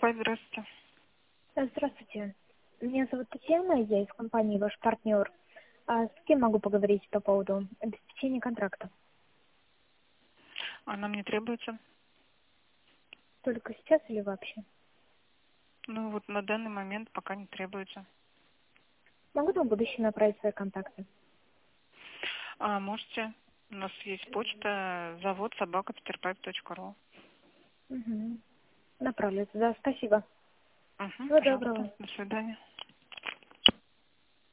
Петерпай, здравствуйте. Здравствуйте. Меня зовут Татьяна, я из компании «Ваш партнер». А с кем могу поговорить по поводу обеспечения контракта? А нам не требуется? Только сейчас или вообще? Ну вот на данный момент пока не требуется. Могу на будущее направить свои контакты? А можете? У нас есть почта завод@peterpipe.ru. Угу. Направлю туда. Спасибо. Угу, Всего пожалуйста. доброго. До свидания.